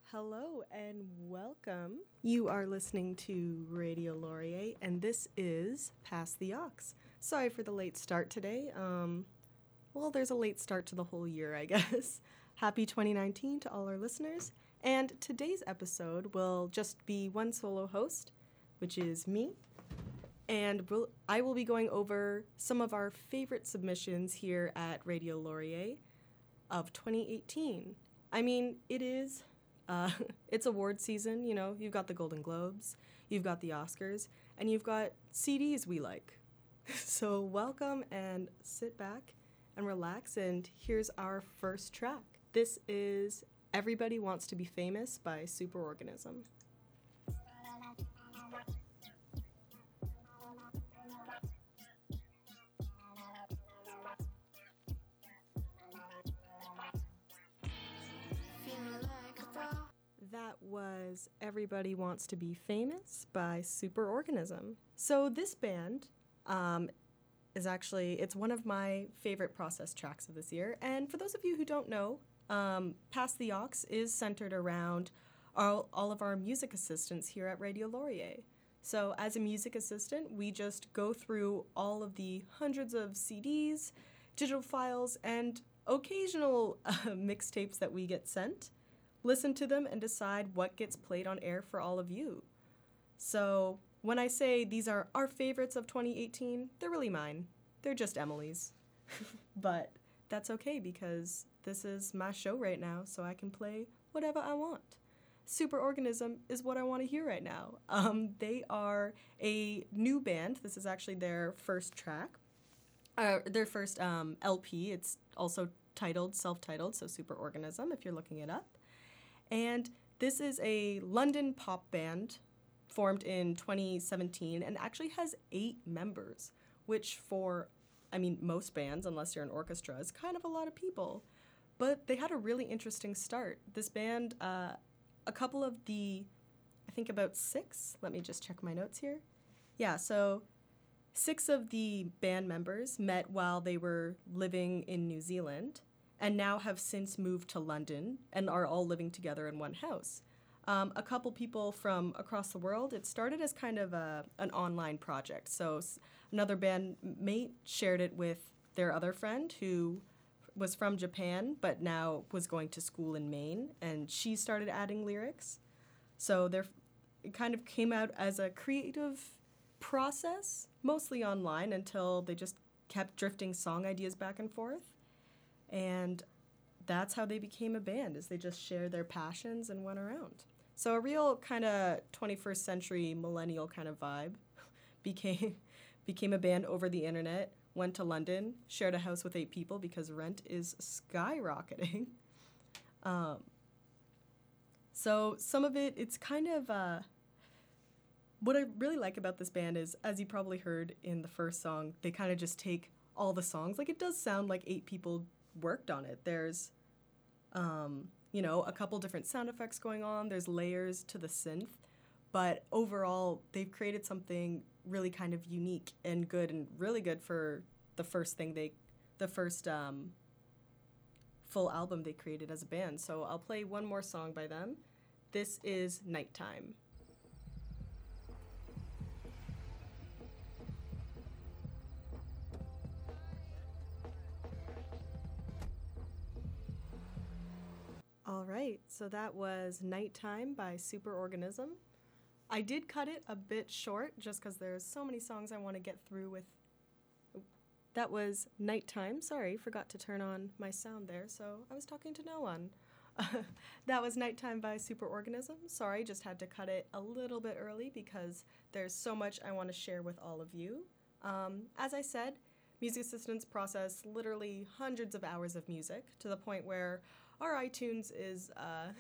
Hello and welcome. You are listening to Radio Laurier, and this is Pass the Aux. Sorry for the late start today. Well, there's a late start to the whole year, I guess. Happy 2019 to all our listeners. And today's episode will just be one solo host, which is me. And I will be going over some of our favorite submissions here at Radio Laurier of 2018. I mean, it is... it's award season, you know, you've got the Golden Globes, you've got the Oscars, and you've got CDs we like. So welcome and sit back and relax, and here's our first track. This is Everybody Wants to Be Famous by Superorganism. That was Everybody Wants to Be Famous by Superorganism. So this band is actually, it's one of my favorite process tracks of this year. And for those of you who don't know, Pass the Aux is centered around all of our music assistants here at Radio Laurier. So as a music assistant, we just go through all of the hundreds of CDs, digital files, and occasional mixtapes that we get sent. Listen to them and decide what gets played on air for all of you. So when I say these are our favorites of 2018, they're really mine. They're just Emily's. But that's okay because this is my show right now, so I can play whatever I want. Superorganism is what I want to hear right now. They are a new band. This is actually their first track. Their first LP. It's also self-titled, so Superorganism if you're looking it up. And this is a London pop band formed in 2017 and actually has 8 members, which most bands, unless you're an orchestra, is kind of a lot of people. But they had a really interesting start. This band, a couple of about 6, let me just check my notes here. Yeah, so 6 of the band members met while they were living in New Zealand, and now have since moved to London and are all living together in one house. A couple people from across the world. It started as kind of an online project. So another bandmate shared it with their other friend who was from Japan but now was going to school in Maine, and she started adding lyrics. So it kind of came out as a creative process, mostly online, until they just kept drifting song ideas back and forth. And that's how they became a band, is they just shared their passions and went around. So a real kind of 21st century millennial kind of vibe. Became a band over the internet, went to London, shared a house with 8 people because rent is skyrocketing. So some of it's kind of... what I really like about this band is, as you probably heard in the first song, they kind of just take all the songs. Like, it does sound like 8 people worked on it. There's a couple different sound effects going on. There's layers to the synth, but overall they've created something really kind of unique and good, and really good for the first full album they created as a band. So I'll play one more song by them. This is Nighttime. All right, so that was Nighttime by Superorganism. I did cut it a bit short just because there's so many songs I want to get through with. That was Nighttime. Sorry, forgot to turn on my sound there, so I was talking to no one. That was Nighttime by Superorganism. Sorry, just had to cut it a little bit early because there's so much I want to share with all of you. As I said, music assistants process literally hundreds of hours of music to the point where our iTunes is,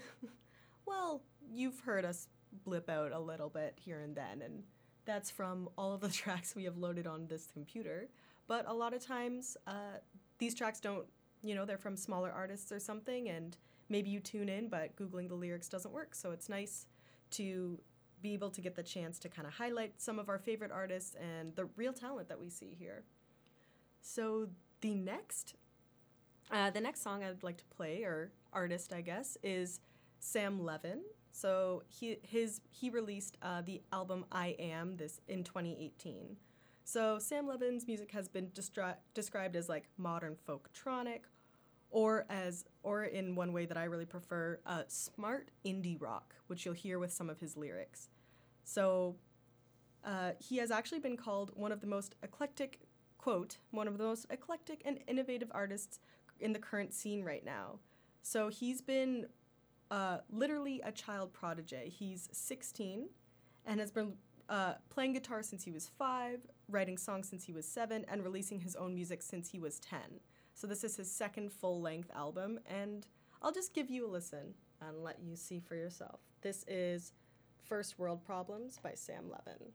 you've heard us blip out a little bit here and then, and that's from all of the tracks we have loaded on this computer. But a lot of times, these tracks don't, they're from smaller artists or something, and maybe you tune in, but Googling the lyrics doesn't work. So it's nice to be able to get the chance to kind of highlight some of our favorite artists and the real talent that we see here. So the next song I'd like to play, or artist, I guess, is Sam Levin. So he released the album I Am this in 2018. So Sam Levin's music has been described as like modern folktronic, or in one way that I really prefer, smart indie rock, which you'll hear with some of his lyrics. So he has actually been called one of the most eclectic, quote, one of the most eclectic and innovative artists in the current scene right now. So he's been literally a child prodigy. He's 16 and has been playing guitar since he was 5, writing songs since he was 7, and releasing his own music since he was 10. So this is his second full-length album, and I'll just give you a listen and let you see for yourself. This is First World Problems by Sam Levin.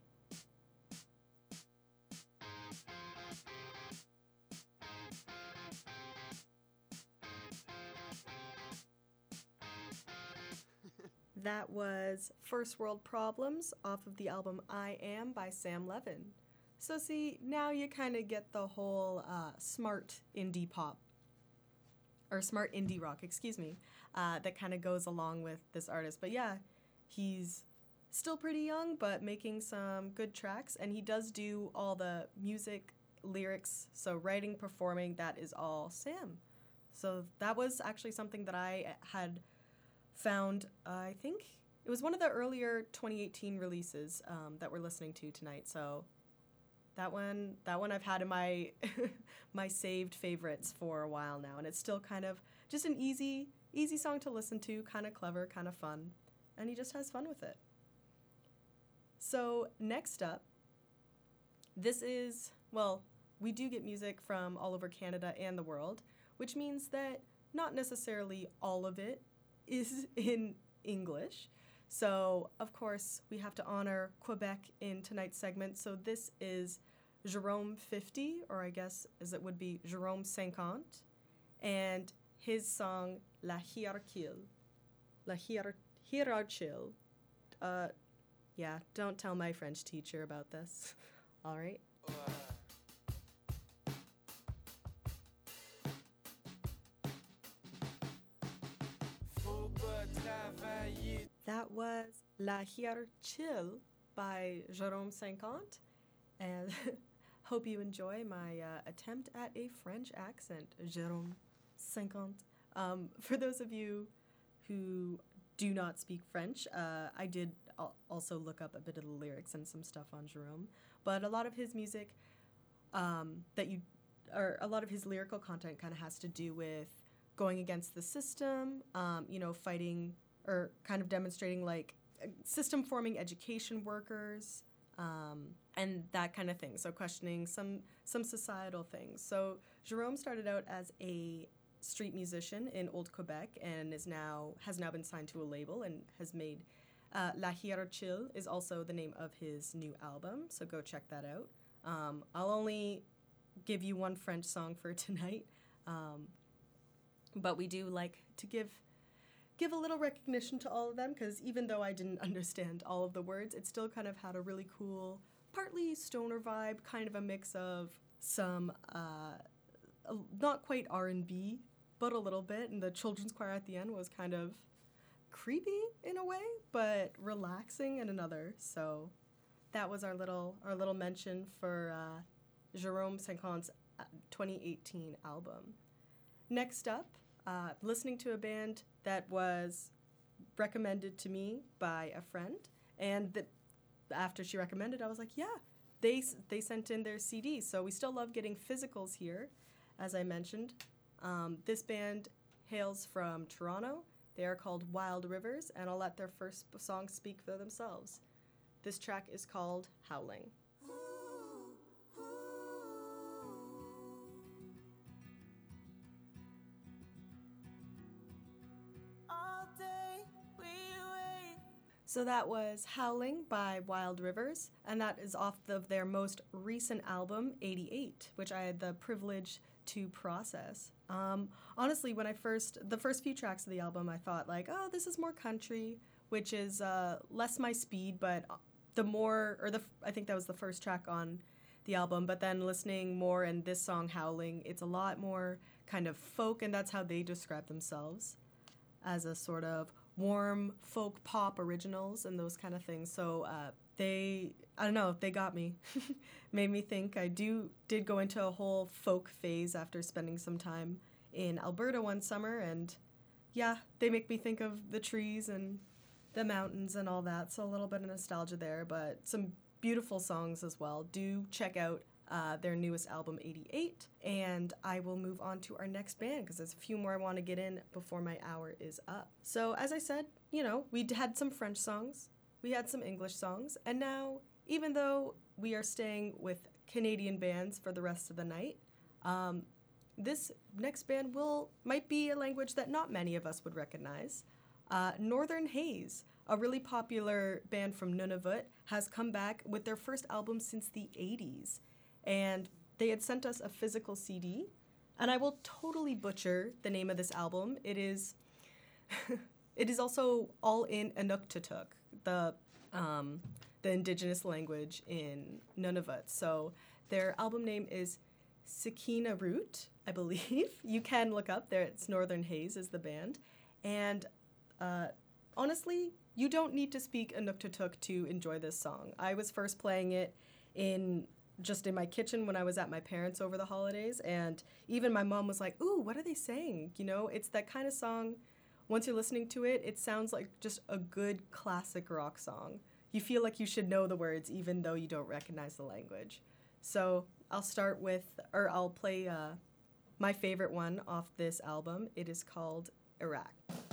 That was First World Problems off of the album I Am by Sam Levin. So see, now you kind of get the whole smart indie pop, or smart indie rock, excuse me, that kind of goes along with this artist. But yeah, he's still pretty young, but making some good tracks, and he does do all the music, lyrics, so writing, performing, that is all Sam. So that was actually something that I had found, I think it was one of the earlier 2018 releases that we're listening to tonight. So that one I've had in my my saved favorites for a while now, and it's still kind of just an easy song to listen to, kind of clever, kind of fun, and he just has fun with it. So next up, this is, well, we do get music from all over Canada and the world, which means that not necessarily all of it is in English. So, of course, we have to honor Quebec in tonight's segment. So this is Jérôme 50, or I guess as it would be Jérôme 50, and his song La Hiérarchie. La Hiérarchie. Yeah, don't tell my French teacher about this. All right. That was La Hiérarchie by Jérôme 50, and hope you enjoy my attempt at a French accent, Jérôme 50. For those of you who do not speak French, I did also look up a bit of the lyrics and some stuff on Jérôme, but a lot of his music a lot of his lyrical content kind of has to do with going against the system, fighting or kind of demonstrating like system forming education workers, and that kind of thing. So questioning some societal things. So Jérôme started out as a street musician in Old Quebec and has now been signed to a label and has made La Hiérarchie is also the name of his new album. So go check that out. I'll only give you one French song for tonight, but we do like to give a little recognition to all of them, because even though I didn't understand all of the words, it still kind of had a really cool, partly stoner vibe, kind of a mix of some, not quite R&B, but a little bit, and the children's choir at the end was kind of creepy in a way, but relaxing in another. So that was our little mention for Jérôme 50's 2018 album. Next up, listening to a band that was recommended to me by a friend, and after she recommended, I was like, yeah, they sent in their CD, so we still love getting physicals here, as I mentioned. This band hails from Toronto. They are called Wild Rivers, and I'll let their first song speak for themselves. This track is called Howling. So that was Howling by Wild Rivers, and that is off of their most recent album, 88, which I had the privilege to process. Honestly, when the first few tracks of the album, I thought like, oh, this is more country, which is less my speed, but I think that was the first track on the album, but then listening more and this song, Howling, it's a lot more kind of folk, and that's how they describe themselves, as a sort of warm folk pop originals and those kind of things. So I don't know, they got me. Made me think. I did go into a whole folk phase after spending some time in Alberta one summer, and yeah, they make me think of the trees and the mountains and all that, so a little bit of nostalgia there, but some beautiful songs as well. Do check out their newest album, 88, and I will move on to our next band because there's a few more I want to get in before my hour is up. So as I said, we had some French songs, we had some English songs, and now, even though we are staying with Canadian bands for the rest of the night, this next band might be a language that not many of us would recognize. Northern Haze, a really popular band from Nunavut, has come back with their first album since the 80s. And they had sent us a physical CD, and I will totally butcher the name of this album. It is it is also all in Inuktitut, the indigenous language in Nunavut. So their album name is Sakina Root, I believe. You can look up there. It's Northern Haze is the band. And honestly, you don't need to speak Inuktitut to enjoy this song. I was first playing it just in my kitchen when I was at my parents' over the holidays, and even my mom was like, ooh, what are they saying? It's that kind of song, once you're listening to it, it sounds like just a good classic rock song. You feel like you should know the words even though you don't recognize the language. So I'll play my favorite one off this album. It is called Iraq.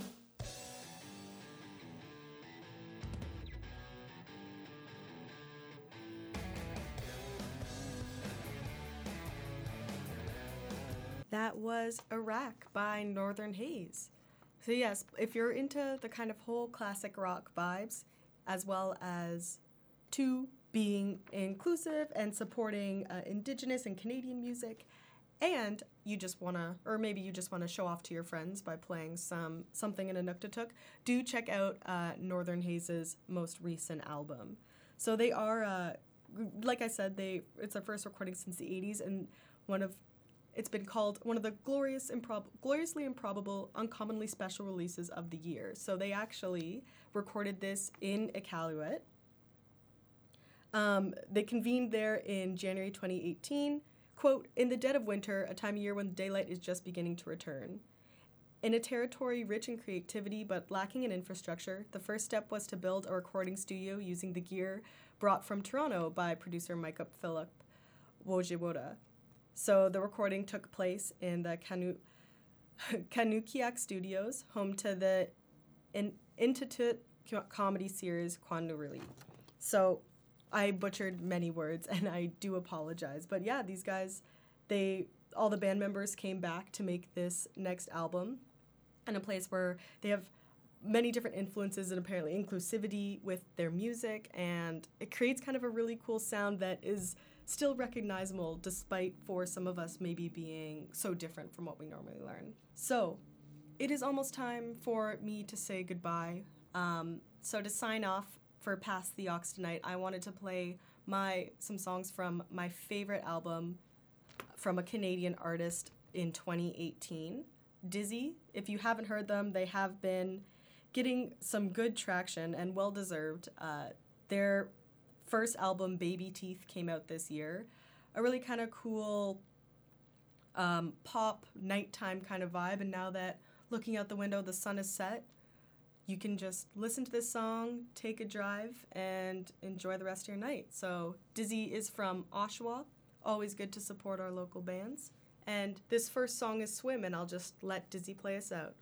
That was Iraq by Northern Haze. So yes, if you're into the kind of whole classic rock vibes, as well as being inclusive and supporting Indigenous and Canadian music, and you just want to, or maybe you just want to show off to your friends by playing something in Inuktitut, do check out Northern Haze's most recent album. So they are, like I said, it's their first recording since the 80s, and it's been called one of the gloriously improbable, uncommonly special releases of the year. So they actually recorded this in Iqaluit. They convened there in January 2018. Quote, in the dead of winter, a time of year when daylight is just beginning to return. In a territory rich in creativity but lacking in infrastructure, the first step was to build a recording studio using the gear brought from Toronto by producer Micah Philip Wojewoda. So the recording took place in the Kanukiak Studios, home to the Inuktitut comedy series Kwanurili. So I butchered many words, and I do apologize. But yeah, these guys, all the band members came back to make this next album in a place where they have many different influences and apparently inclusivity with their music, and it creates kind of a really cool sound that is still recognizable despite for some of us maybe being so different from what we normally learn. So it is almost time for me to say goodbye. So to sign off for Past the Aux tonight, I wanted to play some songs from my favorite album from a Canadian artist in 2018, Dizzy. If you haven't heard them, they have been getting some good traction and well-deserved. Their first album, Baby Teeth, came out this year. A really kind of cool pop, nighttime kind of vibe. And now that looking out the window, the sun is set, you can just listen to this song, take a drive, and enjoy the rest of your night. So Dizzy is from Oshawa. Always good to support our local bands. And this first song is Swim, and I'll just let Dizzy play us out.